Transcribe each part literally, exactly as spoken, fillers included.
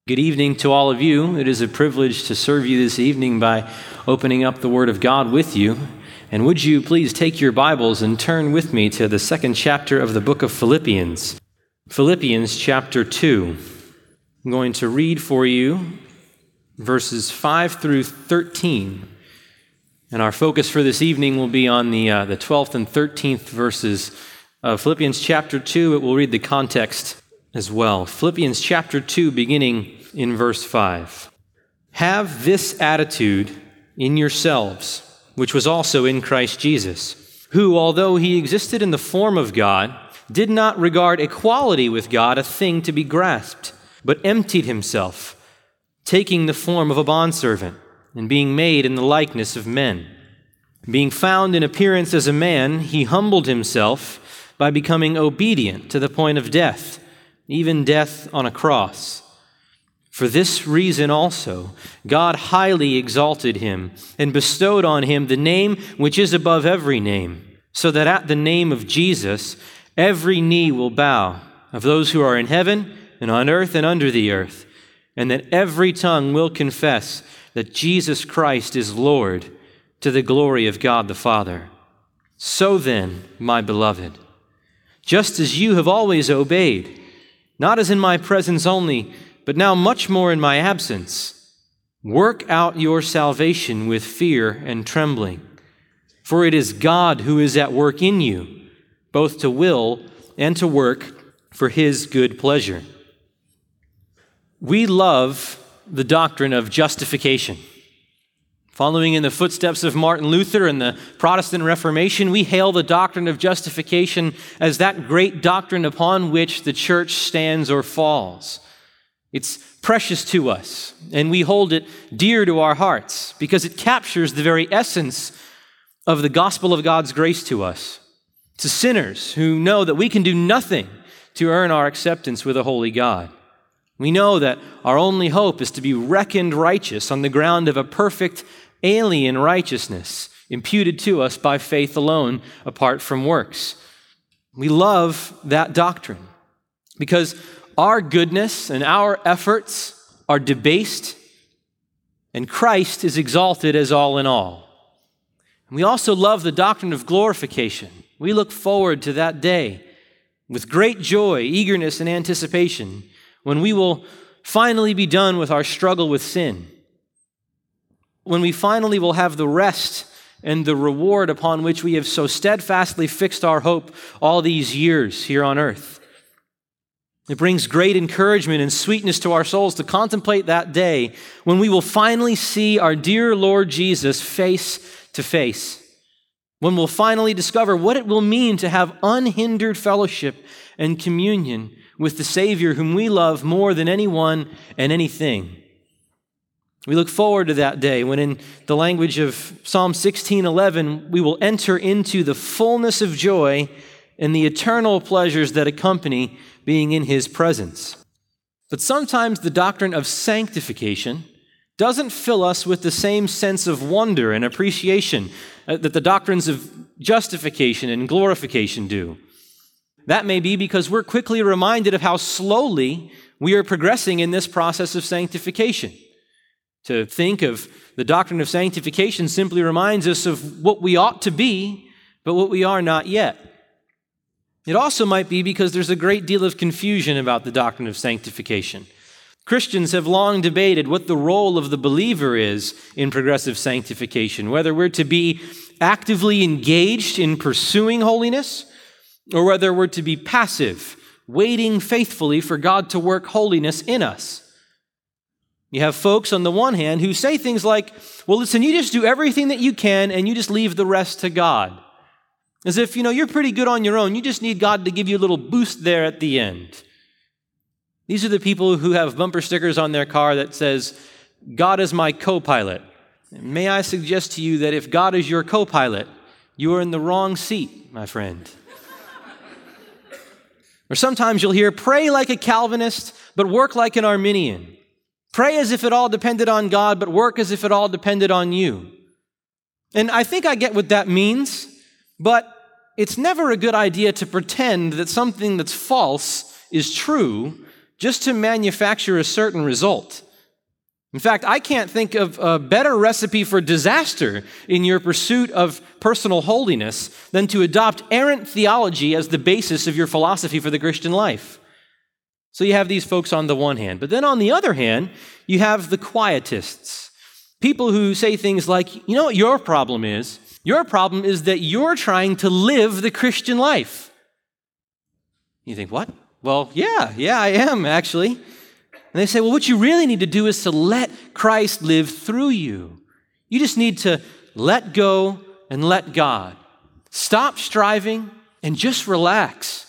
Good evening to all of you. It is a privilege to serve you this evening by opening up the Word of God with you. And would you please take your Bibles and turn with me to the second chapter of the book of Philippians. Philippians chapter two. I'm going to read for you verses five through thirteen. And our focus for this evening will be on the, uh, the twelfth and thirteenth verses of Philippians chapter two. It will read the context as well. Philippians chapter two, beginning in verse five. Have this attitude in yourselves, which was also in Christ Jesus, who, although he existed in the form of God, did not regard equality with God a thing to be grasped, but emptied himself, taking the form of a bondservant, and being made in the likeness of men. Being found in appearance as a man, he humbled himself by becoming obedient to the point of death, even death on a cross. For this reason also, God highly exalted him and bestowed on him the name which is above every name, so that at the name of Jesus every knee will bow, of those who are in heaven and on earth and under the earth, and that every tongue will confess that Jesus Christ is Lord, to the glory of God the Father. So then, my beloved, just as you have always obeyed, not as in my presence only, but now much more in my absence, work out your salvation with fear and trembling. For it is God who is at work in you, both to will and to work for his good pleasure. We love the doctrine of justification. Following in the footsteps of Martin Luther and the Protestant Reformation, we hail the doctrine of justification as that great doctrine upon which the church stands or falls. It's precious to us, and we hold it dear to our hearts because it captures the very essence of the gospel of God's grace to us, to sinners who know that we can do nothing to earn our acceptance with a holy God. We know that our only hope is to be reckoned righteous on the ground of a perfect alien righteousness imputed to us by faith alone, apart from works. We love that doctrine because our goodness and our efforts are debased, and Christ is exalted as all in all. And we also love the doctrine of glorification. We look forward to that day with great joy, eagerness, and anticipation when we will finally be done with our struggle with sin, when we finally will have the rest and the reward upon which we have so steadfastly fixed our hope all these years here on earth. It brings great encouragement and sweetness to our souls to contemplate that day when we will finally see our dear Lord Jesus face to face, when we'll finally discover what it will mean to have unhindered fellowship and communion with the Savior whom we love more than anyone and anything. We look forward to that day when, in the language of Psalm sixteen eleven, we will enter into the fullness of joy and the eternal pleasures that accompany being in his presence. But sometimes the doctrine of sanctification doesn't fill us with the same sense of wonder and appreciation that the doctrines of justification and glorification do. That may be because we're quickly reminded of how slowly we are progressing in this process of sanctification. To think of the doctrine of sanctification simply reminds us of what we ought to be, but what we are not yet. It also might be because there's a great deal of confusion about the doctrine of sanctification. Christians have long debated what the role of the believer is in progressive sanctification, whether we're to be actively engaged in pursuing holiness or whether we're to be passive, waiting faithfully for God to work holiness in us. You have folks on the one hand who say things like, well, listen, you just do everything that you can and you just leave the rest to God. As if, you know, you're pretty good on your own. You just need God to give you a little boost there at the end. These are the people who have bumper stickers on their car that says, God is my co-pilot. May I suggest to you that if God is your co-pilot, you are in the wrong seat, my friend. Or sometimes you'll hear, pray like a Calvinist, but work like an Arminian. Pray as if it all depended on God, but work as if it all depended on you. And I think I get what that means, but it's never a good idea to pretend that something that's false is true just to manufacture a certain result. In fact, I can't think of a better recipe for disaster in your pursuit of personal holiness than to adopt errant theology as the basis of your philosophy for the Christian life. So you have these folks on the one hand. But then on the other hand, you have the quietists. People who say things like, you know what your problem is? Your problem is that you're trying to live the Christian life. You think, what? Well, yeah, yeah, I am actually. And they say, well, what you really need to do is to let Christ live through you. You just need to let go and let God. Stop striving and just relax.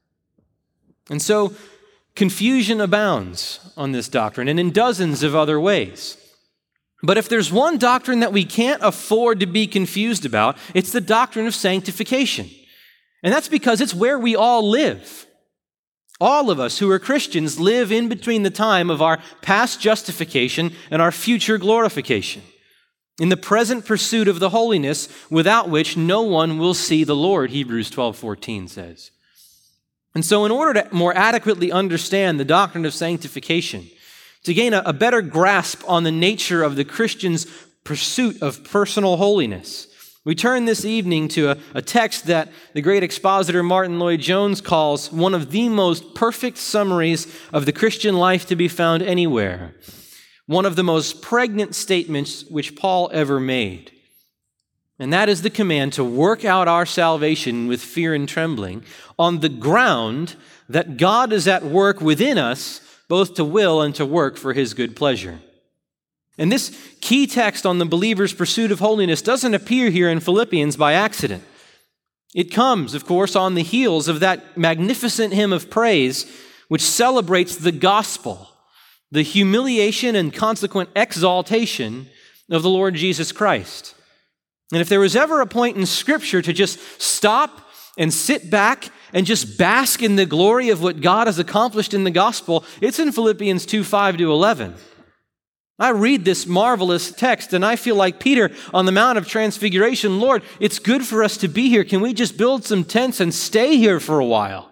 And so confusion abounds on this doctrine and in dozens of other ways. But if there's one doctrine that we can't afford to be confused about, it's the doctrine of sanctification. And that's because it's where we all live. All of us who are Christians live in between the time of our past justification and our future glorification, in the present pursuit of the holiness without which no one will see the Lord, Hebrews twelve fourteen says. And so in order to more adequately understand the doctrine of sanctification, to gain a, a better grasp on the nature of the Christian's pursuit of personal holiness, we turn this evening to a, a text that the great expositor Martin Lloyd-Jones calls one of the most perfect summaries of the Christian life to be found anywhere, one of the most pregnant statements which Paul ever made. And that is the command to work out our salvation with fear and trembling on the ground that God is at work within us, both to will and to work for his good pleasure. And this key text on the believer's pursuit of holiness doesn't appear here in Philippians by accident. It comes, of course, on the heels of that magnificent hymn of praise which celebrates the gospel, the humiliation and consequent exaltation of the Lord Jesus Christ. And if there was ever a point in Scripture to just stop and sit back and just bask in the glory of what God has accomplished in the gospel, it's in Philippians two, five to eleven. I read this marvelous text and I feel like Peter on the Mount of Transfiguration, Lord, it's good for us to be here. Can we just build some tents and stay here for a while?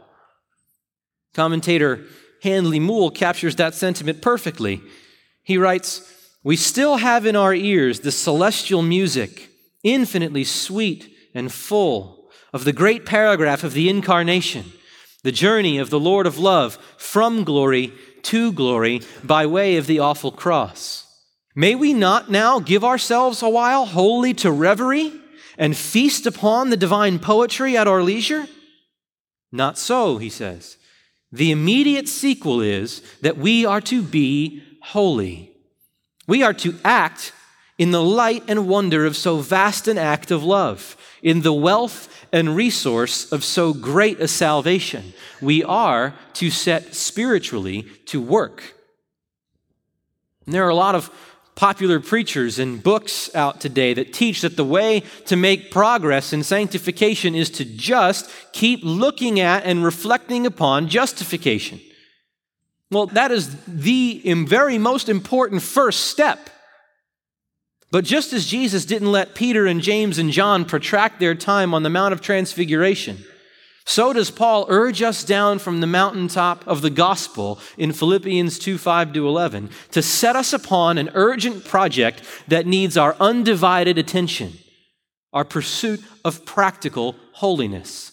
Commentator Handley Moule captures that sentiment perfectly. He writes, we still have in our ears the celestial music, infinitely sweet and full, of the great paragraph of the incarnation, the journey of the Lord of love from glory to glory by way of the awful cross. May we not now give ourselves a while wholly to reverie and feast upon the divine poetry at our leisure? Not so, he says. The immediate sequel is that we are to be holy. We are to act in the light and wonder of so vast an act of love, in the wealth and resource of so great a salvation. We are to set spiritually to work. And there are a lot of popular preachers and books out today that teach that the way to make progress in sanctification is to just keep looking at and reflecting upon justification. Well, that is the very most important first step. But just as Jesus didn't let Peter and James and John protract their time on the Mount of Transfiguration, so does Paul urge us down from the mountaintop of the gospel in Philippians two, five to eleven to set us upon an urgent project that needs our undivided attention, our pursuit of practical holiness.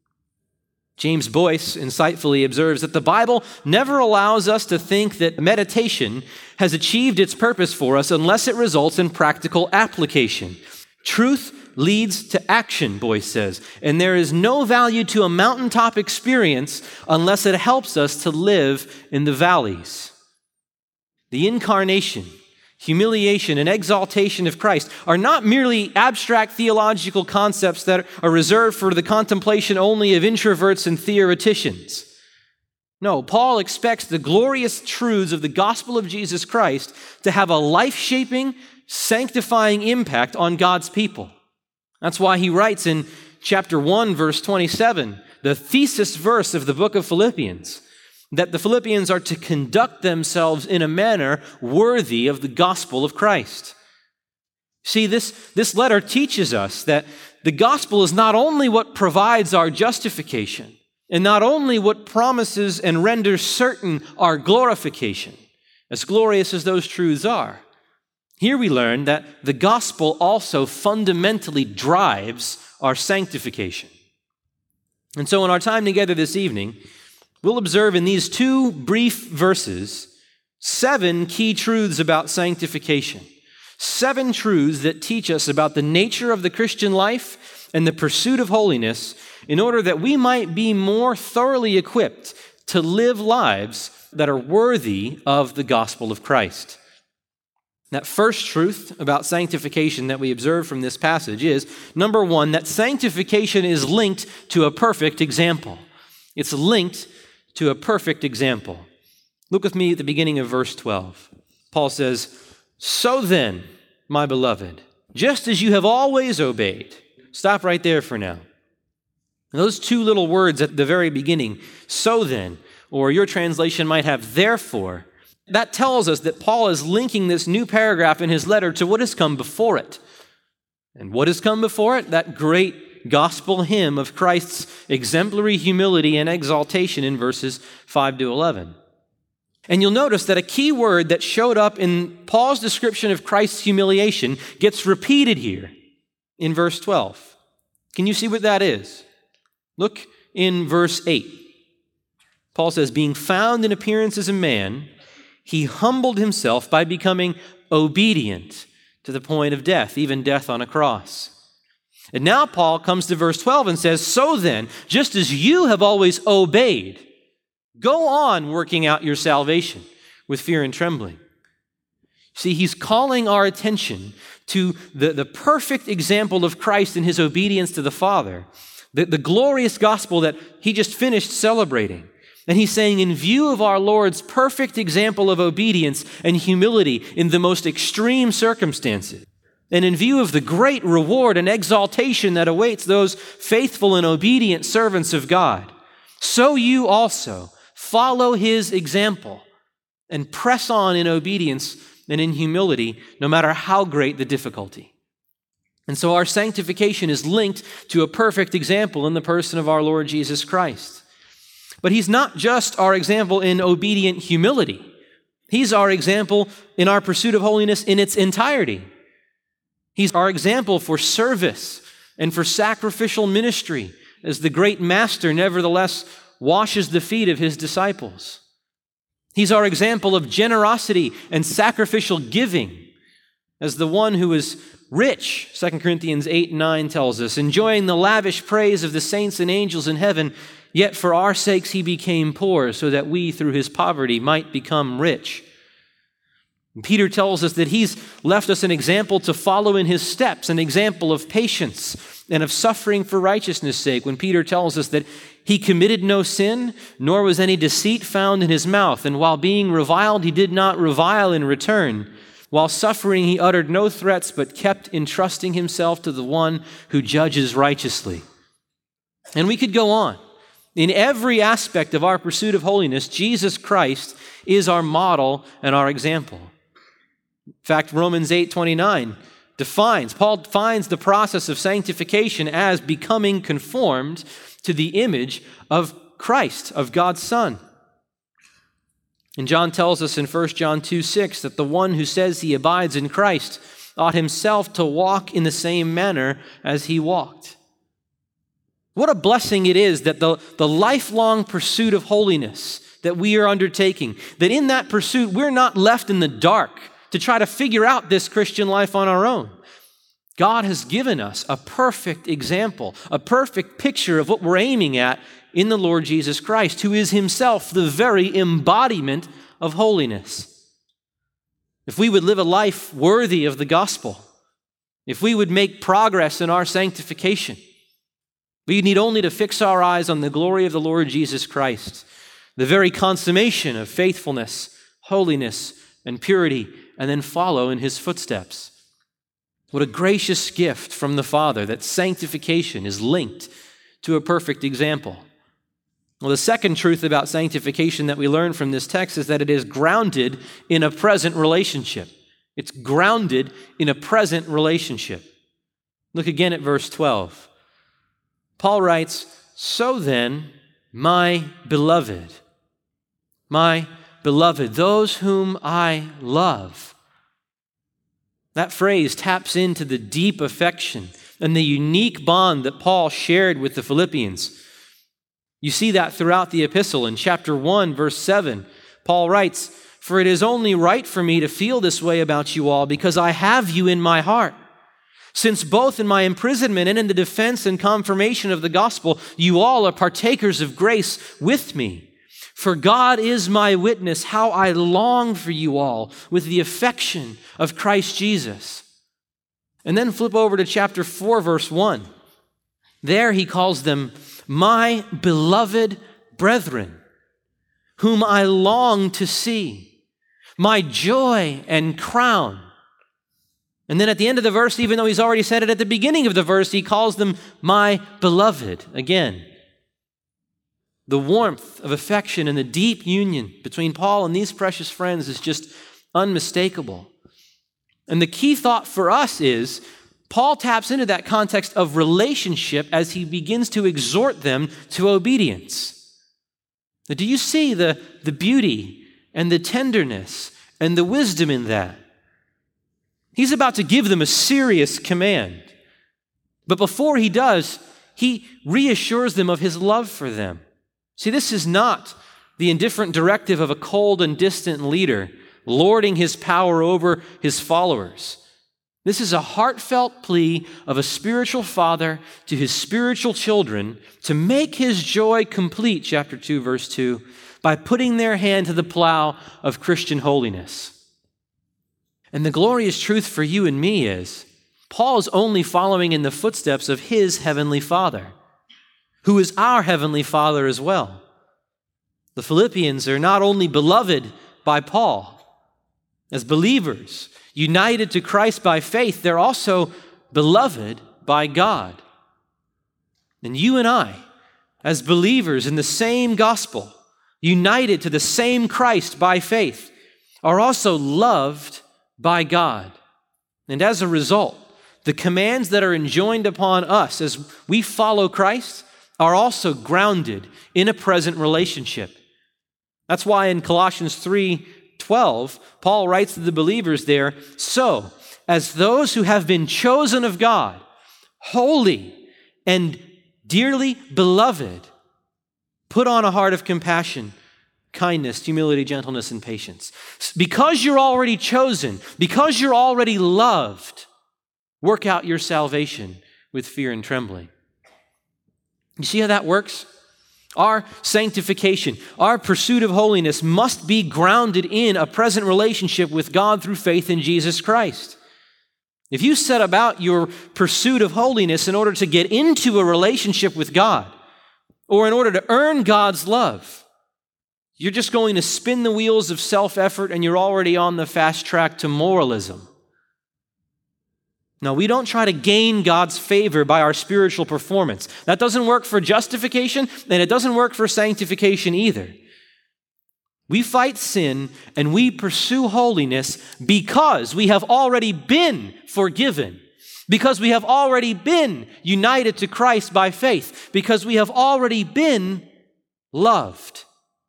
James Boyce insightfully observes that the Bible never allows us to think that meditation has achieved its purpose for us unless it results in practical application. Truth leads to action, Boyce says, and there is no value to a mountaintop experience unless it helps us to live in the valleys. The incarnation, humiliation, and exaltation of Christ are not merely abstract theological concepts that are reserved for the contemplation only of introverts and theoreticians. No, Paul expects the glorious truths of the gospel of Jesus Christ to have a life-shaping, sanctifying impact on God's people. That's why he writes in chapter one, verse twenty-seven, the thesis verse of the book of Philippians, that the Philippians are to conduct themselves in a manner worthy of the gospel of Christ. See, this, this letter teaches us that the gospel is not only what provides our justification, And not only what promises and renders certain our glorification, as glorious as those truths are, here we learn that the gospel also fundamentally drives our sanctification. And so in our time together this evening, we'll observe in these two brief verses seven key truths about sanctification. Seven truths that teach us about the nature of the Christian life and the pursuit of holiness in order that we might be more thoroughly equipped to live lives that are worthy of the gospel of Christ. That first truth about sanctification that we observe from this passage is, number one, that sanctification is linked to a perfect example. It's linked to a perfect example. Look with me at the beginning of verse twelve. Paul says, "So then, my beloved, just as you have always obeyed." Stop right there for now. Those two little words at the very beginning, "so then," or your translation might have "therefore," that tells us that Paul is linking this new paragraph in his letter to what has come before it. And what has come before it? That great gospel hymn of Christ's exemplary humility and exaltation in verses five to eleven. And you'll notice that a key word that showed up in Paul's description of Christ's humiliation gets repeated here in verse twelve. Can you see what that is? Look in verse eight. Paul says, "Being found in appearance as a man, he humbled himself by becoming obedient to the point of death, even death on a cross." And now Paul comes to verse twelve and says, "So then, just as you have always obeyed, go on working out your salvation with fear and trembling." See, he's calling our attention to the, the perfect example of Christ in his obedience to the Father, the, the glorious gospel that he just finished celebrating. And he's saying, in view of our Lord's perfect example of obedience and humility in the most extreme circumstances, and in view of the great reward and exaltation that awaits those faithful and obedient servants of God, so you also follow his example and press on in obedience and in humility, no matter how great the difficulty. And so our sanctification is linked to a perfect example in the person of our Lord Jesus Christ. But he's not just our example in obedient humility. He's our example in our pursuit of holiness in its entirety. He's our example for service and for sacrificial ministry, as the great master nevertheless washes the feet of his disciples. He's our example of generosity and sacrificial giving, as the one who is rich, Second Corinthians eight and nine tells us, enjoying the lavish praise of the saints and angels in heaven, yet for our sakes he became poor, so that we through his poverty might become rich. And Peter tells us that he's left us an example to follow in his steps, an example of patience and of suffering for righteousness' sake, when Peter tells us that he committed no sin, nor was any deceit found in his mouth, and while being reviled, he did not revile in return. While suffering, he uttered no threats, but kept entrusting himself to the one who judges righteously. And we could go on. In every aspect of our pursuit of holiness, Jesus Christ is our model and our example. In fact, Romans eight twenty-nine defines, Paul defines the process of sanctification as becoming conformed to the image of Christ, of God's Son. And John tells us in First John two six that the one who says he abides in Christ ought himself to walk in the same manner as he walked. What a blessing it is that the, the lifelong pursuit of holiness that we are undertaking, that in that pursuit we're not left in the dark to try to figure out this Christian life on our own. God has given us a perfect example, a perfect picture of what we're aiming at in the Lord Jesus Christ, who is himself the very embodiment of holiness. If we would live a life worthy of the gospel, if we would make progress in our sanctification, we need only to fix our eyes on the glory of the Lord Jesus Christ, the very consummation of faithfulness, holiness, and purity, and then follow in his footsteps. What a gracious gift from the Father that sanctification is linked to a perfect example. Well, the second truth about sanctification that we learn from this text is that it is grounded in a present relationship. It's grounded in a present relationship. Look again at verse twelve. Paul writes, "So then, my beloved, my beloved, those whom I love. That phrase taps into the deep affection and the unique bond that Paul shared with the Philippians. You see that throughout the epistle. In chapter one, verse seven, Paul writes, "For it is only right for me to feel this way about you all because I have you in my heart. Since both in my imprisonment and in the defense and confirmation of the gospel, you all are partakers of grace with me. For God is my witness how I long for you all with the affection of Christ Jesus." And then flip over to chapter four, verse one. There he calls them my beloved brethren, whom I long to see, my joy and crown. And then at the end of the verse, even though he's already said it at the beginning of the verse, he calls them my beloved again. The warmth of affection and the deep union between Paul and these precious friends is just unmistakable. And the key thought for us is Paul taps into that context of relationship as he begins to exhort them to obedience. Now, do you see the, the beauty and the tenderness and the wisdom in that? He's about to give them a serious command. But before he does, he reassures them of his love for them. See, this is not the indifferent directive of a cold and distant leader lording his power over his followers. This is a heartfelt plea of a spiritual father to his spiritual children to make his joy complete, chapter two, verse two, by putting their hand to the plow of Christian holiness. And the glorious truth for you and me is, Paul is only following in the footsteps of his heavenly Father, who is our heavenly Father as well. The Philippians are not only beloved by Paul as believers, united to Christ by faith, they're also beloved by God. And you and I, as believers in the same gospel, united to the same Christ by faith, are also loved by God. And as a result, the commands that are enjoined upon us as we follow Christ are also grounded in a present relationship. That's why in Colossians three twelve, Paul writes to the believers there, "So, as those who have been chosen of God, holy and dearly beloved, put on a heart of compassion, kindness, humility, gentleness, and patience." Because you're already chosen, because you're already loved, work out your salvation with fear and trembling. You see how that works? Our sanctification, our pursuit of holiness must be grounded in a present relationship with God through faith in Jesus Christ. If you set about your pursuit of holiness in order to get into a relationship with God, or in order to earn God's love, you're just going to spin the wheels of self-effort and you're already on the fast track to moralism. No, we don't try to gain God's favor by our spiritual performance. That doesn't work for justification, and it doesn't work for sanctification either. We fight sin and we pursue holiness because we have already been forgiven, because we have already been united to Christ by faith, because we have already been loved.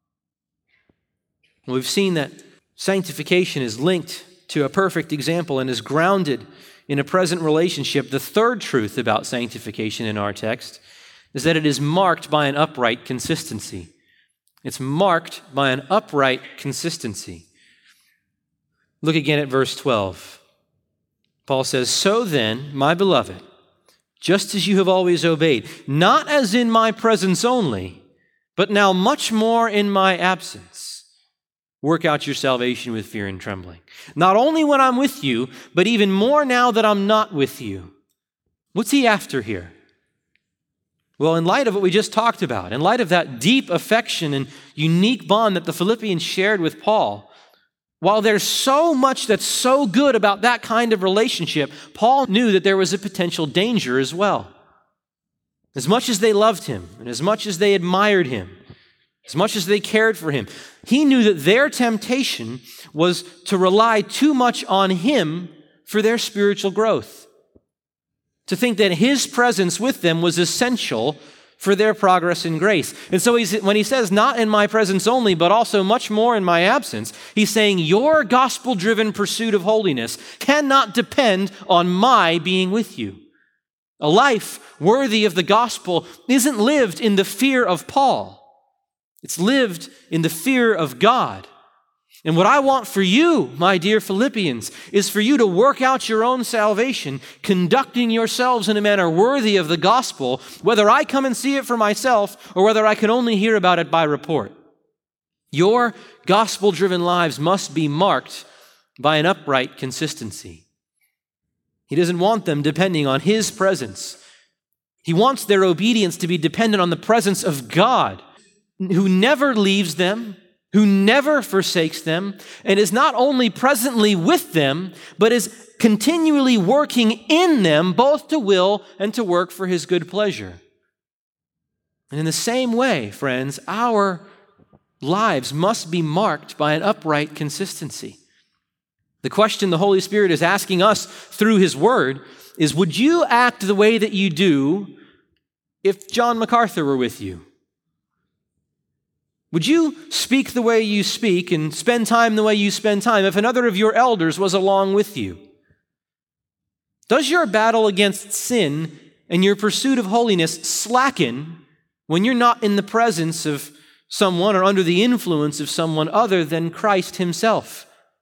And we've seen that sanctification is linked to a perfect example and is grounded in a present relationship. The third truth about sanctification in our text is that it is marked by an upright consistency. It's marked by an upright consistency. Look again at verse twelve. Paul says, "So then, my beloved, just as you have always obeyed, not as in my presence only, but now much more in my absence, work out your salvation with fear and trembling." Not only when I'm with you, but even more now that I'm not with you. What's he after here? Well, in light of what we just talked about, in light of that deep affection and unique bond that the Philippians shared with Paul, while there's so much that's so good about that kind of relationship, Paul knew that there was a potential danger as well. As much as they loved him, and as much as they admired him, as much as they cared for him, he knew that their temptation was to rely too much on him for their spiritual growth. To think that his presence with them was essential for their progress in grace. And so he's, when he says, not in my presence only, but also much more in my absence, he's saying your gospel-driven pursuit of holiness cannot depend on my being with you. A life worthy of the gospel isn't lived in the fear of Paul. It's lived in the fear of God. And what I want for you, my dear Philippians, is for you to work out your own salvation, conducting yourselves in a manner worthy of the gospel, whether I come and see it for myself or whether I can only hear about it by report. Your gospel-driven lives must be marked by an upright consistency. He doesn't want them depending on his presence. He wants their obedience to be dependent on the presence of God, who never leaves them, who never forsakes them, and is not only presently with them, but is continually working in them, both to will and to work for his good pleasure. And in the same way, friends, our lives must be marked by an upright consistency. The question the Holy Spirit is asking us through his word is, would you act the way that you do if John MacArthur were with you? Would you speak the way you speak and spend time the way you spend time if another of your elders was along with you? Does your battle against sin and your pursuit of holiness slacken when you're not in the presence of someone or under the influence of someone other than Christ himself?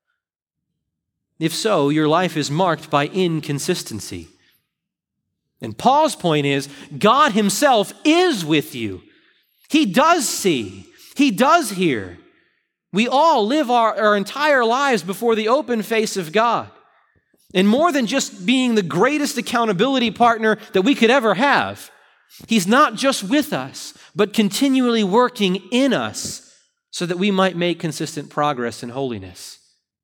If so, your life is marked by inconsistency. And Paul's point is, God himself is with you. He does see. He does hear. We all live our, our entire lives before the open face of God. And more than just being the greatest accountability partner that we could ever have, he's not just with us, but continually working in us so that we might make consistent progress in holiness.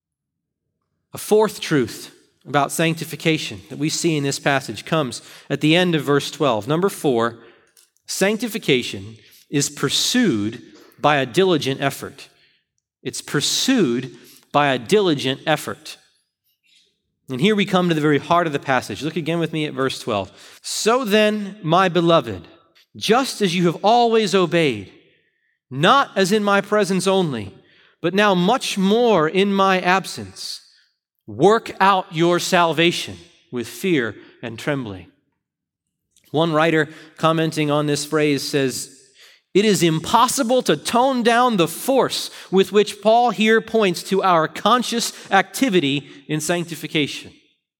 A fourth truth about sanctification that we see in this passage comes at the end of verse twelve. Number four, sanctification is pursued by a diligent effort. It's pursued by a diligent effort. And here we come to the very heart of the passage. Look again with me at verse twelve. So then, my beloved, just as you have always obeyed, not as in my presence only, but now much more in my absence, work out your salvation with fear and trembling. One writer commenting on this phrase says, it is impossible to tone down the force with which Paul here points to our conscious activity in sanctification.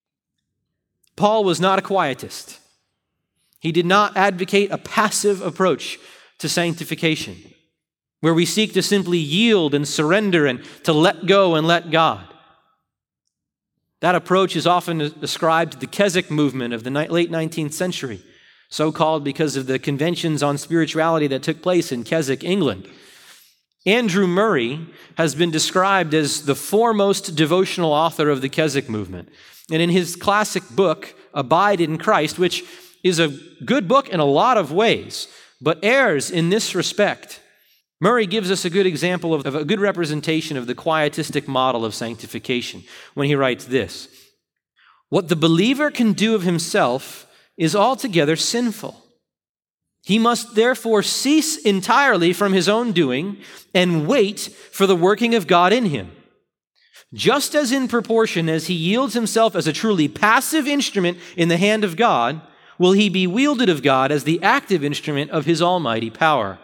Paul was not a quietist. He did not advocate a passive approach to sanctification, where we seek to simply yield and surrender and to let go and let God. That approach is often ascribed to the Keswick movement of the late nineteenth century, so-called because of the conventions on spirituality that took place in Keswick, England. Andrew Murray has been described as the foremost devotional author of the Keswick movement. And in his classic book, Abide in Christ, which is a good book in a lot of ways, but errs in this respect, Murray gives us a good example of, of a good representation of the quietistic model of sanctification when he writes this: what the believer can do of himself is altogether sinful. He must therefore cease entirely from his own doing and wait for the working of God in him. Just as in proportion as he yields himself as a truly passive instrument in the hand of God, will he be wielded of God as the active instrument of his almighty power.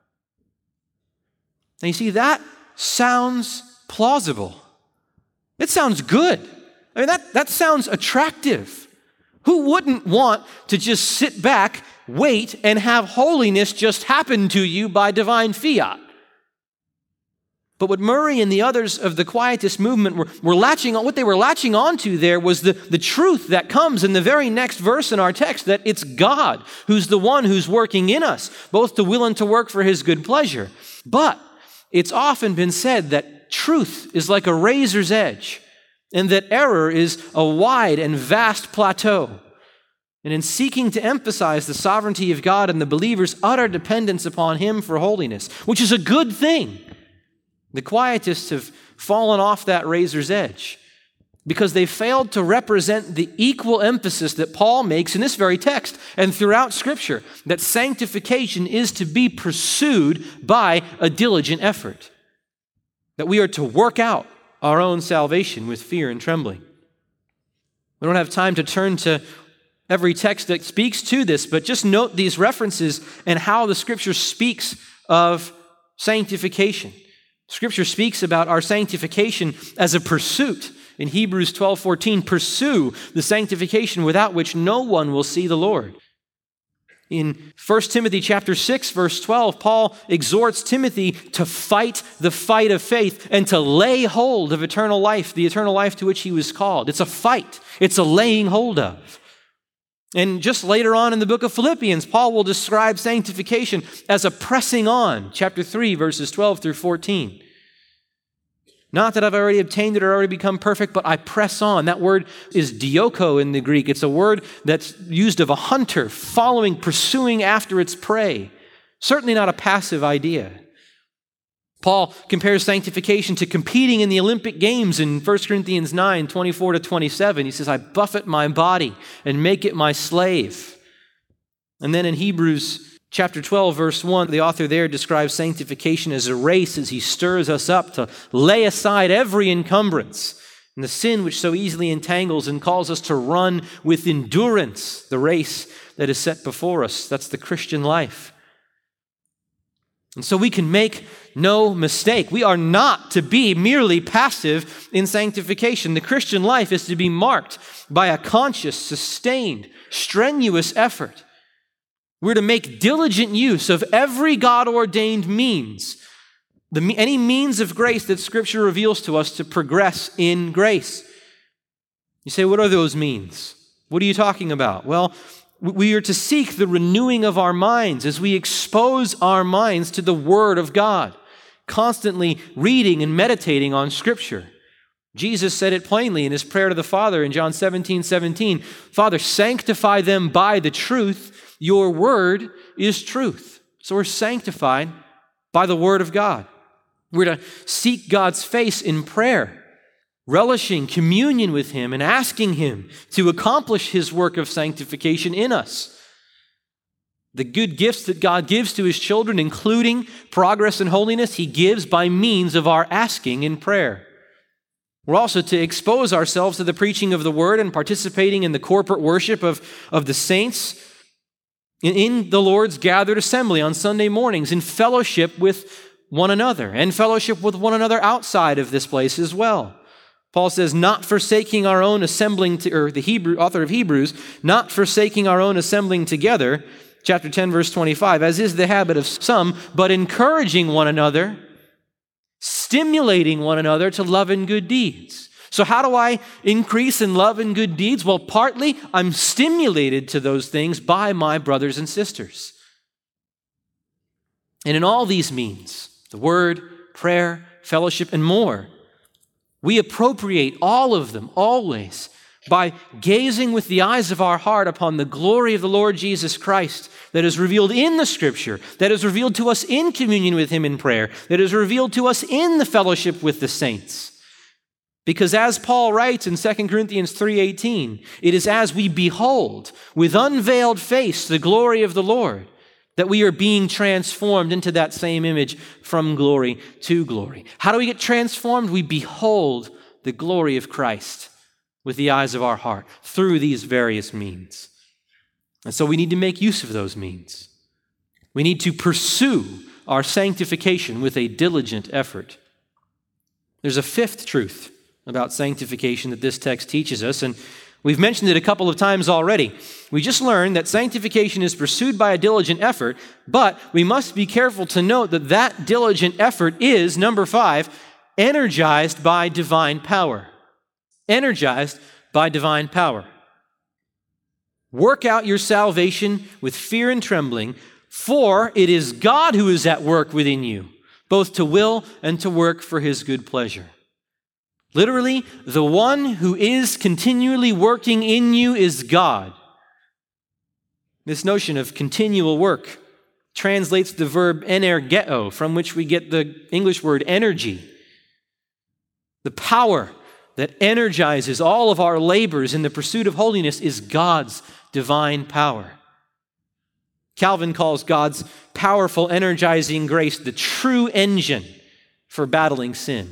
Now you see, that sounds plausible. It sounds good. I mean, that, that sounds attractive. Who wouldn't want to just sit back, wait, and have holiness just happen to you by divine fiat? But what Murray and the others of the Quietist movement were, were latching on, what they were latching onto there was the, the truth that comes in the very next verse in our text, that it's God who's the one who's working in us, both to will and to work for his good pleasure. But it's often been said that truth is like a razor's edge, and that error is a wide and vast plateau. And in seeking to emphasize the sovereignty of God and the believer's utter dependence upon him for holiness, which is a good thing, the Quietists have fallen off that razor's edge. because they failed to represent the equal emphasis that Paul makes in this very text and throughout Scripture, that sanctification is to be pursued by a diligent effort, that we are to work out our own salvation with fear and trembling. We don't have time to turn to every text that speaks to this, but just note these references and how the Scripture speaks of sanctification. Scripture speaks about our sanctification as a pursuit. In Hebrews twelve fourteen, pursue the sanctification without which no one will see the Lord. In First Timothy chapter six, verse twelve, Paul exhorts Timothy to fight the fight of faith and to lay hold of eternal life, the eternal life to which he was called. It's a fight. It's a laying hold of. And just later on in the book of Philippians, Paul will describe sanctification as a pressing on, chapter three, verses twelve through fourteen. Not that I've already obtained it or already become perfect, but I press on. That word is dioko in the Greek. It's a word that's used of a hunter following, pursuing after its prey. Certainly not a passive idea. Paul compares sanctification to competing in the Olympic Games in First Corinthians nine, twenty-four to twenty-seven. He says, I buffet my body and make it my slave. And then in Hebrews chapter twelve, verse one, the author there describes sanctification as a race as he stirs us up to lay aside every encumbrance and the sin which so easily entangles and calls us to run with endurance the race that is set before us. That's the Christian life. And so we can make no mistake. We are not to be merely passive in sanctification. The Christian life is to be marked by a conscious, sustained, strenuous effort. We're to make diligent use of every God-ordained means, the, any means of grace that Scripture reveals to us to progress in grace. You say, what are those means? What are you talking about? Well, we are to seek the renewing of our minds as we expose our minds to the Word of God, constantly reading and meditating on Scripture. Jesus said it plainly in his prayer to the Father in John seventeen seventeen, Father, sanctify them by the truth. Your word is truth. So we're sanctified by the Word of God. We're to seek God's face in prayer, relishing communion with Him and asking Him to accomplish His work of sanctification in us. The good gifts that God gives to His children, including progress and holiness, He gives by means of our asking in prayer. We're also to expose ourselves to the preaching of the Word and participating in the corporate worship of, of the saints in the Lord's gathered assembly on Sunday mornings, in fellowship with one another, and fellowship with one another outside of this place as well. Paul says, not forsaking our own assembling, to, or the Hebrew author of Hebrews, not forsaking our own assembling together, chapter ten, verse twenty-five, as is the habit of some, but encouraging one another, stimulating one another to love and good deeds. So how do I increase in love and good deeds? Well, partly I'm stimulated to those things by my brothers and sisters. And in all these means, the Word, prayer, fellowship, and more, we appropriate all of them always by gazing with the eyes of our heart upon the glory of the Lord Jesus Christ that is revealed in the Scripture, that is revealed to us in communion with Him in prayer, that is revealed to us in the fellowship with the saints. Because as Paul writes in Second Corinthians three eighteen, it is as we behold with unveiled face the glory of the Lord that we are being transformed into that same image from glory to glory. How do we get transformed? We behold the glory of Christ with the eyes of our heart through these various means. And so we need to make use of those means. We need to pursue our sanctification with a diligent effort. There's a fifth truth about sanctification that this text teaches us, and we've mentioned it a couple of times already. We just learned that sanctification is pursued by a diligent effort, but we must be careful to note that that diligent effort is, number five, energized by divine power. Energized by divine power. Work out your salvation with fear and trembling, for it is God who is at work within you, both to will and to work for His good pleasure. Literally, the one who is continually working in you is God. This notion of continual work translates the verb energeo, from which we get the English word energy. The power that energizes all of our labors in the pursuit of holiness is God's divine power. Calvin calls God's powerful, energizing grace the true engine for battling sin.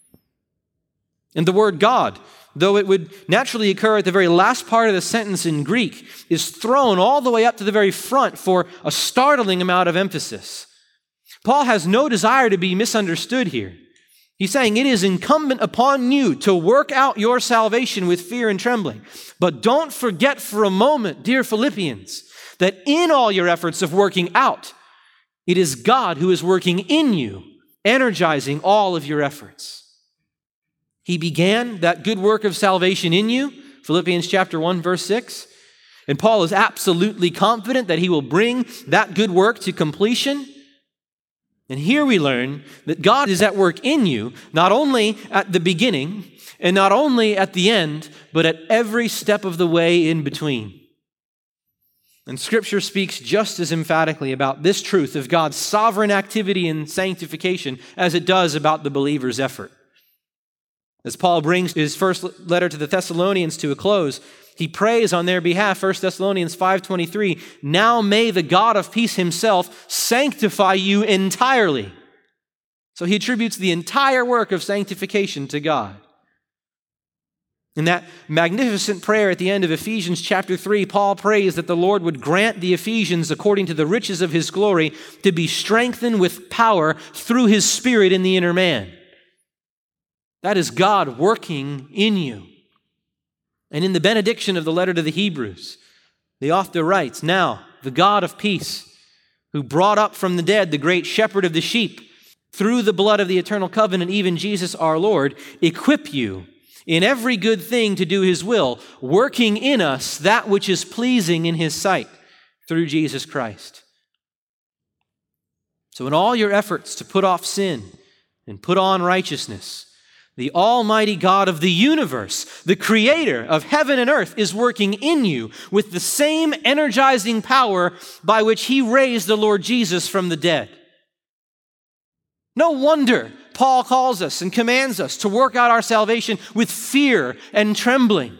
And the word God, though it would naturally occur at the very last part of the sentence in Greek, is thrown all the way up to the very front for a startling amount of emphasis. Paul has no desire to be misunderstood here. He's saying it is incumbent upon you to work out your salvation with fear and trembling. But don't forget for a moment, dear Philippians, that in all your efforts of working out, it is God who is working in you, energizing all of your efforts. He began that good work of salvation in you, Philippians chapter one, verse six. And Paul is absolutely confident that he will bring that good work to completion. And here we learn that God is at work in you, not only at the beginning and not only at the end, but at every step of the way in between. And Scripture speaks just as emphatically about this truth of God's sovereign activity in sanctification as it does about the believer's effort. As Paul brings his first letter to the Thessalonians to a close, he prays on their behalf, First Thessalonians five twenty-three, "Now may the God of peace himself sanctify you entirely." So he attributes the entire work of sanctification to God. In that magnificent prayer at the end of Ephesians chapter three, Paul prays that the Lord would grant the Ephesians, according to the riches of his glory, to be strengthened with power through his Spirit in the inner man. That is God working in you. And in the benediction of the letter to the Hebrews, the author writes, "Now, the God of peace, who brought up from the dead the great shepherd of the sheep, through the blood of the eternal covenant, even Jesus our Lord, equip you in every good thing to do his will, working in us that which is pleasing in his sight, through Jesus Christ." So in all your efforts to put off sin and put on righteousness, the Almighty God of the universe, the creator of heaven and earth, is working in you with the same energizing power by which he raised the Lord Jesus from the dead. No wonder Paul calls us and commands us to work out our salvation with fear and trembling.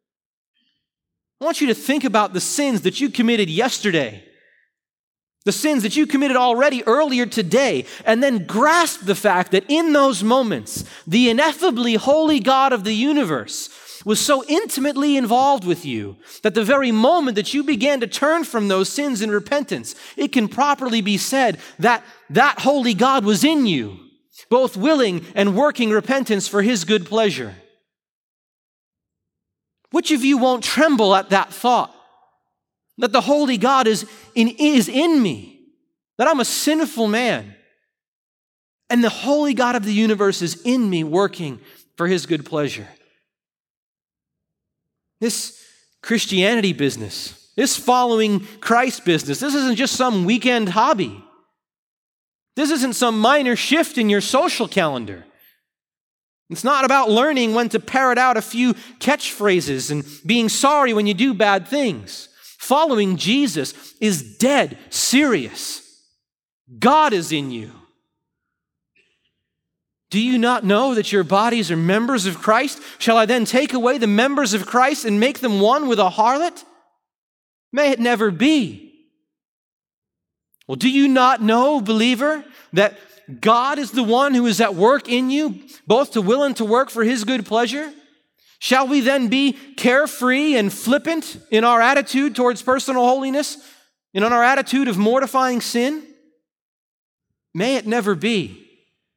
I want you to think about the sins that you committed yesterday, the sins that you committed already earlier today, and then grasp the fact that in those moments, the ineffably holy God of the universe was so intimately involved with you that the very moment that you began to turn from those sins in repentance, it can properly be said that that holy God was in you, both willing and working repentance for his good pleasure. Which of you won't tremble at that thought? That the holy God is in, is in me, that I'm a sinful man, and the holy God of the universe is in me working for his good pleasure. This Christianity business, this following Christ business, this isn't just some weekend hobby. This isn't some minor shift in your social calendar. It's not about learning when to parrot out a few catchphrases and being sorry when you do bad things. Following Jesus is dead serious. God is in you. Do you not know that your bodies are members of Christ? Shall I then take away the members of Christ and make them one with a harlot? May it never be. Well, do you not know, believer, that God is the one who is at work in you, both to will and to work for his good pleasure? Shall we then be carefree and flippant in our attitude towards personal holiness and in our attitude of mortifying sin? May it never be.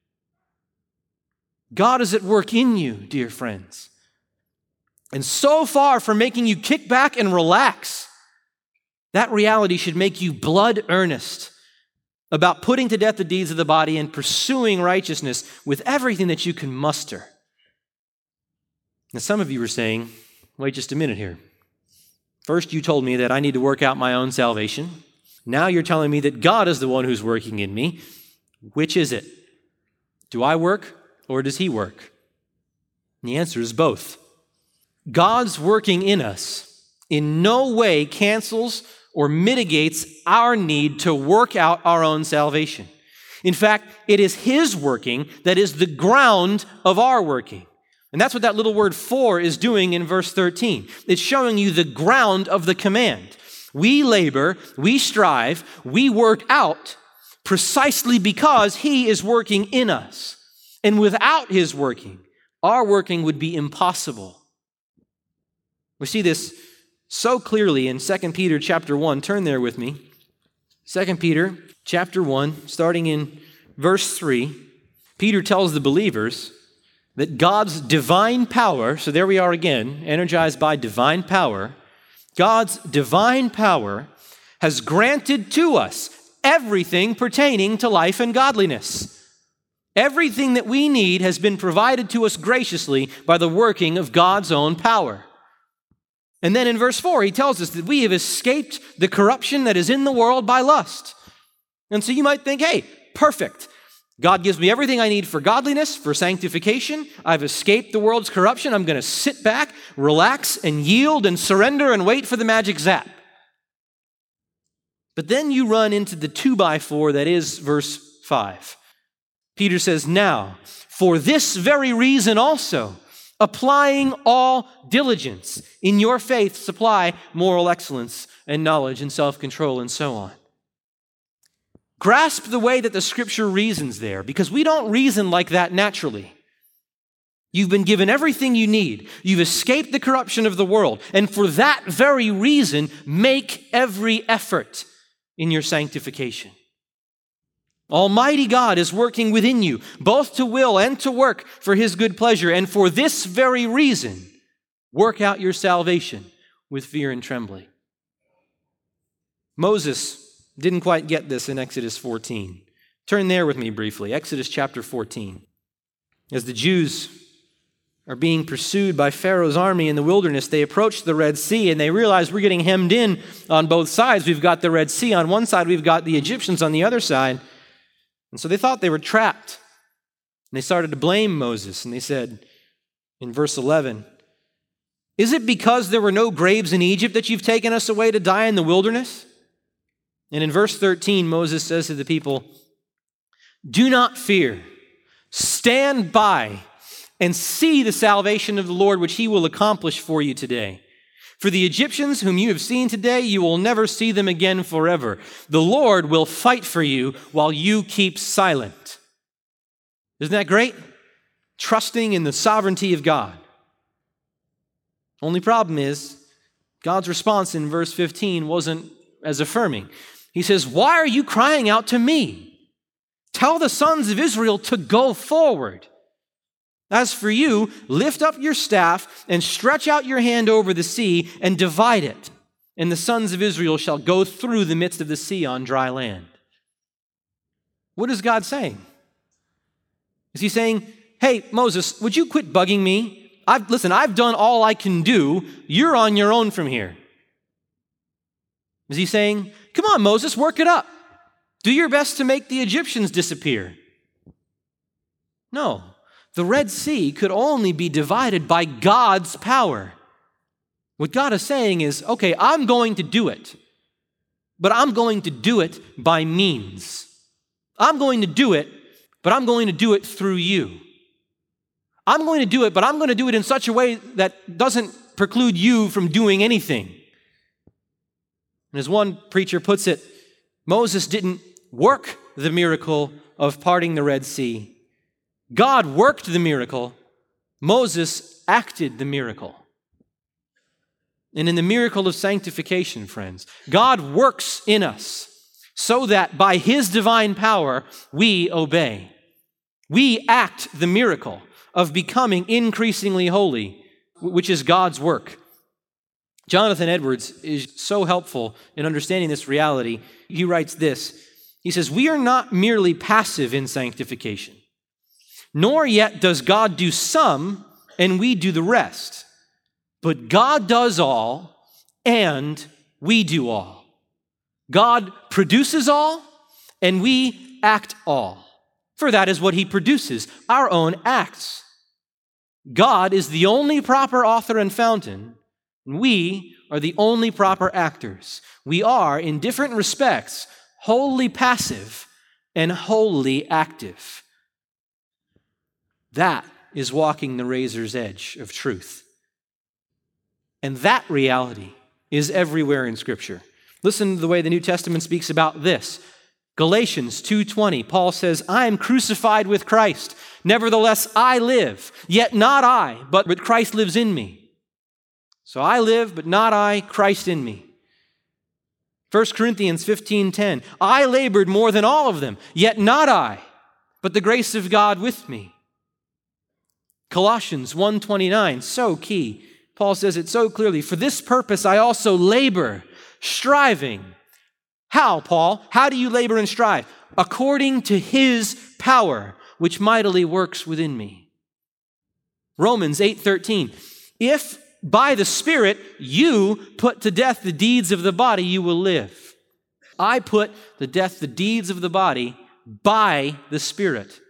God is at work in you, dear friends. And so far from making you kick back and relax, that reality should make you blood earnest about putting to death the deeds of the body and pursuing righteousness with everything that you can muster. Now, some of you are saying, wait just a minute here. First, you told me that I need to work out my own salvation. Now you're telling me that God is the one who's working in me. Which is it? Do I work or does he work? And the answer is both. God's working in us in no way cancels or mitigates our need to work out our own salvation. In fact, it is his working that is the ground of our working. And that's what that little word for is doing in verse thirteen. It's showing you the ground of the command. We labor, we strive, we work out precisely because he is working in us. And without his working, our working would be impossible. We see this so clearly in Second Peter chapter one. Turn there with me. Second Peter chapter one, starting in verse three. Peter tells the believers that God's divine power, so there we are again, energized by divine power, God's divine power has granted to us everything pertaining to life and godliness. Everything that we need has been provided to us graciously by the working of God's own power. And then in verse four, he tells us that we have escaped the corruption that is in the world by lust. And so you might think, hey, perfect. God gives me everything I need for godliness, for sanctification. I've escaped the world's corruption. I'm going to sit back, relax, and yield and surrender and wait for the magic zap. But then you run into the two by four that is verse five. Peter says, now, for this very reason also, applying all diligence, in your faith supply moral excellence and knowledge and self-control and so on. Grasp the way that the Scripture reasons there, because we don't reason like that naturally. You've been given everything you need. You've escaped the corruption of the world. And for that very reason, make every effort in your sanctification. Almighty God is working within you, both to will and to work for his good pleasure. And for this very reason, work out your salvation with fear and trembling. Moses didn't quite get this in Exodus fourteen. Turn there with me briefly, Exodus chapter fourteen. As the Jews are being pursued by Pharaoh's army in the wilderness, they approach the Red Sea and they realize we're getting hemmed in on both sides. We've got the Red Sea on one side, we've got the Egyptians on the other side. And so they thought they were trapped. And they started to blame Moses. And they said in verse eleven, is it because there were no graves in Egypt that you've taken us away to die in the wilderness? And in verse thirteen, Moses says to the people, do not fear, stand by and see the salvation of the Lord, which he will accomplish for you today. For the Egyptians whom you have seen today, you will never see them again forever. The Lord will fight for you while you keep silent. Isn't that great? Trusting in the sovereignty of God. Only problem is, God's response in verse fifteen wasn't as affirming. He says, why are you crying out to me? Tell the sons of Israel to go forward. As for you, lift up your staff and stretch out your hand over the sea and divide it. And the sons of Israel shall go through the midst of the sea on dry land. What is God saying? Is he saying, hey, Moses, would you quit bugging me? I've, listen, I've done all I can do. You're on your own from here. Is he saying, come on, Moses, work it up. Do your best to make the Egyptians disappear. No. The Red Sea could only be divided by God's power. What God is saying is, okay, I'm going to do it, but I'm going to do it by means. I'm going to do it, but I'm going to do it through you. I'm going to do it, but I'm going to do it in such a way that doesn't preclude you from doing anything. And as one preacher puts it, Moses didn't work the miracle of parting the Red Sea. God worked the miracle. Moses acted the miracle. And in the miracle of sanctification, friends, God works in us so that by his divine power, we obey. We act the miracle of becoming increasingly holy, which is God's work. Jonathan Edwards is so helpful in understanding this reality. He writes this. He says, we are not merely passive in sanctification, nor yet does God do some and we do the rest. But God does all and we do all. God produces all and we act all. For that is what he produces, our own acts. God is the only proper author and fountain, and we are the only proper actors. We are, in different respects, wholly passive and wholly active. That is walking the razor's edge of truth. And that reality is everywhere in Scripture. Listen to the way the New Testament speaks about this. Galatians two twenty, Paul says, I am crucified with Christ. Nevertheless, I live, yet not I, but Christ lives in me. So I live, but not I, Christ in me. First Corinthians fifteen ten, I labored more than all of them, yet not I, but the grace of God with me. Colossians one twenty-nine, so key. Paul says it so clearly, for this purpose I also labor, striving. How, Paul? How do you labor and strive? According to his power, which mightily works within me. Romans eight thirteen, if by the Spirit you put to death the deeds of the body, you will live. I put to death the deeds of the body by the Spirit.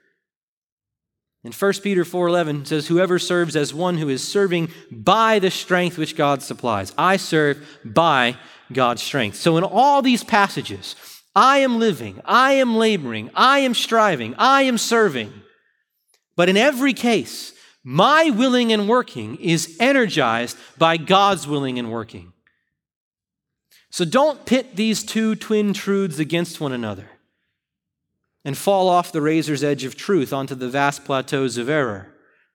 And First Peter four eleven says, whoever serves as one who is serving by the strength which God supplies. I serve by God's strength. So in all these passages, I am living, I am laboring, I am striving, I am serving. But in every case, my willing and working is energized by God's willing and working. So don't pit these two twin truths against one another and fall off the razor's edge of truth onto the vast plateaus of error.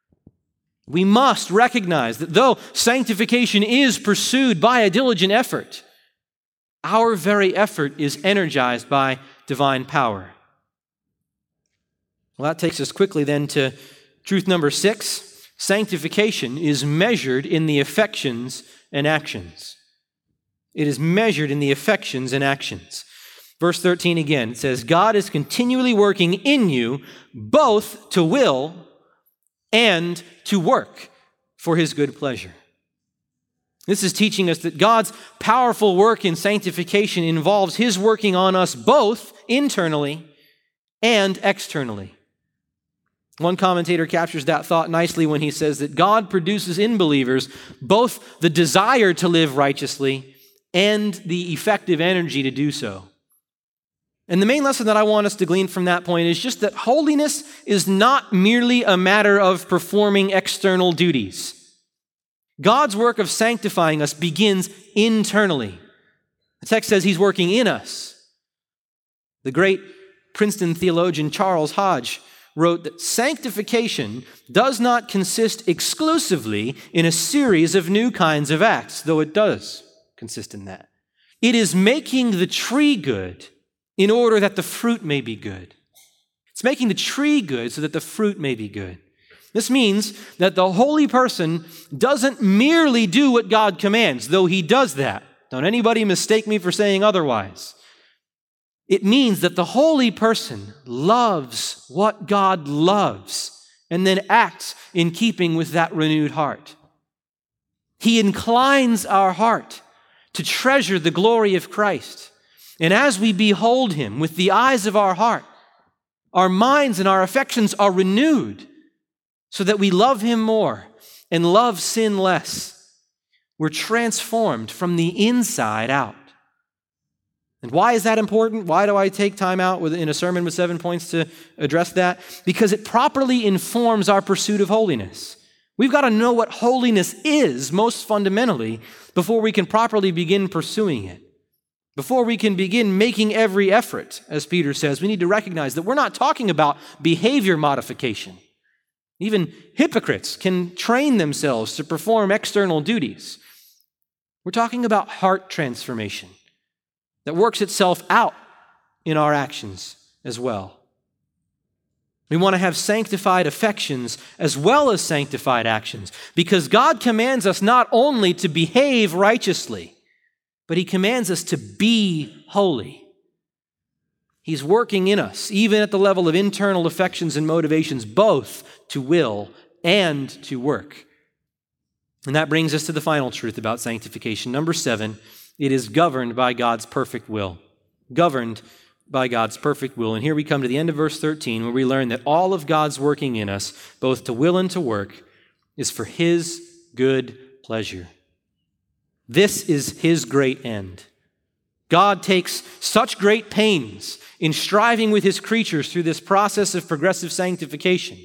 We must recognize that though sanctification is pursued by a diligent effort, our very effort is energized by divine power. Well, that takes us quickly then to truth number six. Sanctification is measured in the affections and actions. It is measured in the affections and actions. Verse thirteen again, it says, God is continually working in you both to will and to work for his good pleasure. This is teaching us that God's powerful work in sanctification involves his working on us both internally and externally. One commentator captures that thought nicely when he says that God produces in believers both the desire to live righteously and the effective energy to do so. And the main lesson that I want us to glean from that point is just that holiness is not merely a matter of performing external duties. God's work of sanctifying us begins internally. The text says he's working in us. The great Princeton theologian Charles Hodge wrote that sanctification does not consist exclusively in a series of new kinds of acts, though it does consist in that. It is making the tree good in order that the fruit may be good. It's making the tree good so that the fruit may be good. This means that the holy person doesn't merely do what God commands, though he does that. Don't anybody mistake me for saying otherwise. It means that the holy person loves what God loves and then acts in keeping with that renewed heart. He inclines our heart to treasure the glory of Christ. And as we behold him with the eyes of our heart, our minds and our affections are renewed so that we love him more and love sin less. We're transformed from the inside out. And why is that important? Why do I take time out in a sermon with seven points to address that? Because it properly informs our pursuit of holiness. We've got to know what holiness is most fundamentally before we can properly begin pursuing it. Before we can begin making every effort, as Peter says, we need to recognize that we're not talking about behavior modification. Even hypocrites can train themselves to perform external duties. We're talking about heart transformation that works itself out in our actions as well. We want to have sanctified affections as well as sanctified actions, because God commands us not only to behave righteously, but he commands us to be holy. He's working in us, even at the level of internal affections and motivations, both to will and to work. And that brings us to the final truth about sanctification. Number seven, it is governed by God's perfect will. Governed by God's perfect will. And here we come to the end of verse thirteen, where we learn that all of God's working in us, both to will and to work, is for his good pleasure. This is his great end. God takes such great pains in striving with his creatures through this process of progressive sanctification,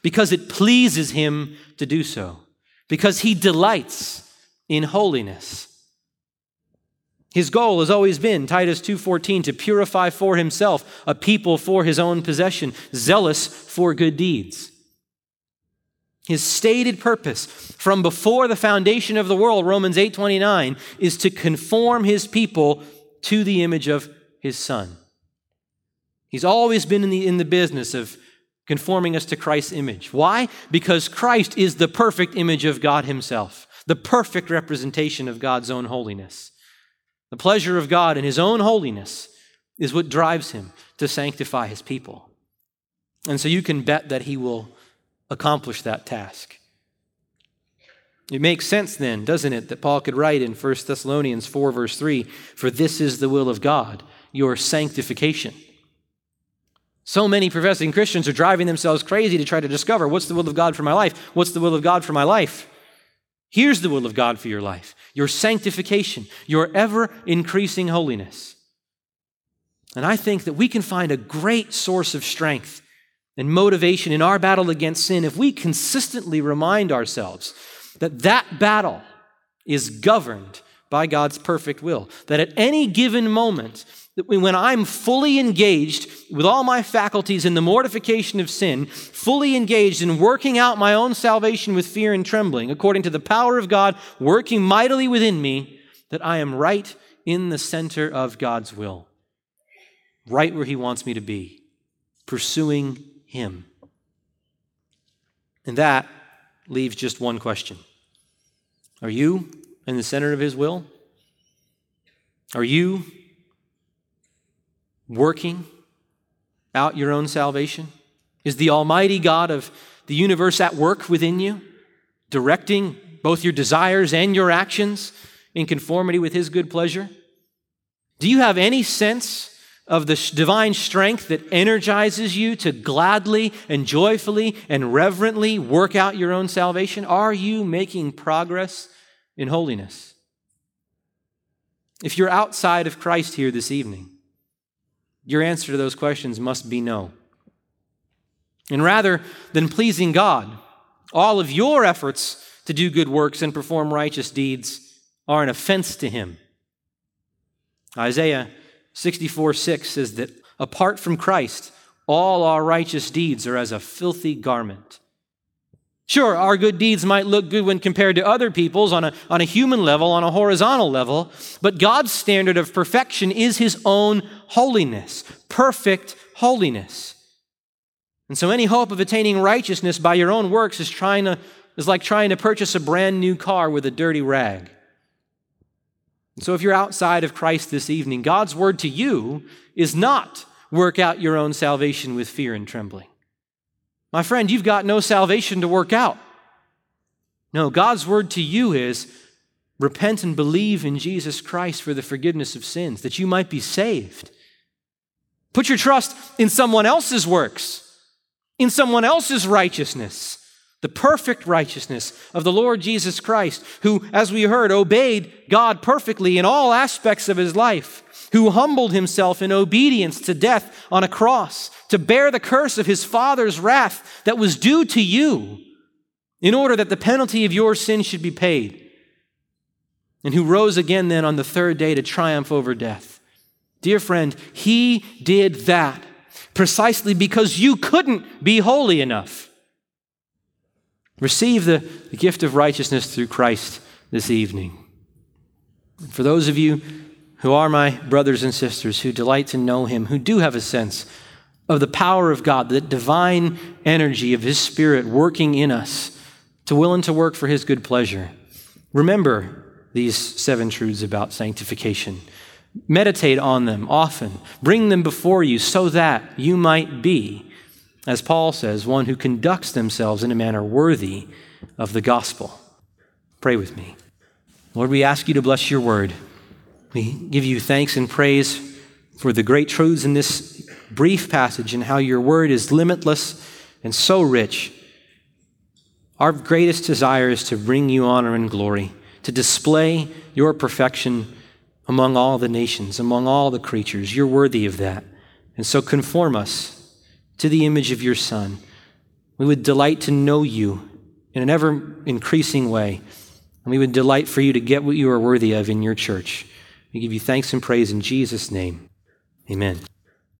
because it pleases him to do so, because he delights in holiness. His goal has always been, Titus two fourteen, to purify for himself a people for his own possession, zealous for good deeds. His stated purpose from before the foundation of the world, Romans eight twenty-nine, is to conform his people to the image of his Son. He's always been in the, in the business of conforming us to Christ's image. Why? Because Christ is the perfect image of God himself, the perfect representation of God's own holiness. The pleasure of God in his own holiness is what drives him to sanctify his people. And so you can bet that he will accomplish that task. It makes sense then, doesn't it, that Paul could write in First Thessalonians four, verse three, "For this is the will of God, your sanctification." So many professing Christians are driving themselves crazy to try to discover, what's the will of God for my life? What's the will of God for my life? Here's the will of God for your life: your sanctification, your ever-increasing holiness. And I think that we can find a great source of strength and motivation in our battle against sin if we consistently remind ourselves that that battle is governed by God's perfect will. That at any given moment, that when I'm fully engaged with all my faculties in the mortification of sin, fully engaged in working out my own salvation with fear and trembling, according to the power of God working mightily within me, that I am right in the center of God's will, right where he wants me to be, pursuing him. And that leaves just one question. Are you in the center of his will? Are you working out your own salvation? Is the Almighty God of the universe at work within you, directing both your desires and your actions in conformity with his good pleasure? Do you have any sense of the divine strength that energizes you to gladly and joyfully and reverently work out your own salvation? Are you making progress in holiness? If you're outside of Christ here this evening, your answer to those questions must be no. And rather than pleasing God, all of your efforts to do good works and perform righteous deeds are an offense to him. Isaiah sixty-four six says that apart from Christ, all our righteous deeds are as a filthy garment. Sure, our good deeds might look good when compared to other people's on a, on a human level, on a horizontal level, but God's standard of perfection is his own holiness, perfect holiness. And so any hope of attaining righteousness by your own works is trying to is like trying to purchase a brand new car with a dirty rag. And so if you're outside of Christ this evening, God's word to you is not work out your own salvation with fear and trembling. My friend, you've got no salvation to work out. No, God's word to you is repent and believe in Jesus Christ for the forgiveness of sins, that you might be saved. Put your trust in someone else's works, in someone else's righteousness, the perfect righteousness of the Lord Jesus Christ, who, as we heard, obeyed God perfectly in all aspects of his life, who humbled himself in obedience to death on a cross to bear the curse of his Father's wrath that was due to you in order that the penalty of your sin should be paid, and who rose again then on the third day to triumph over death. Dear friend, he did that precisely because you couldn't be holy enough. Receive the, the gift of righteousness through Christ this evening. For those of you who are my brothers and sisters, who delight to know him, who do have a sense of the power of God, the divine energy of his Spirit working in us to will and to work for his good pleasure, remember these seven truths about sanctification. Meditate on them often. Bring them before you so that you might be, as Paul says, one who conducts themselves in a manner worthy of the gospel. Pray with me. Lord, we ask you to bless your word. We give you thanks and praise for the great truths in this brief passage and how your word is limitless and so rich. Our greatest desire is to bring you honor and glory, to display your perfection among all the nations, among all the creatures. You're worthy of that. And so conform us to the image of your Son. We would delight to know you in an ever-increasing way. And we would delight for you to get what you are worthy of in your church. We give you thanks and praise in Jesus' name. Amen.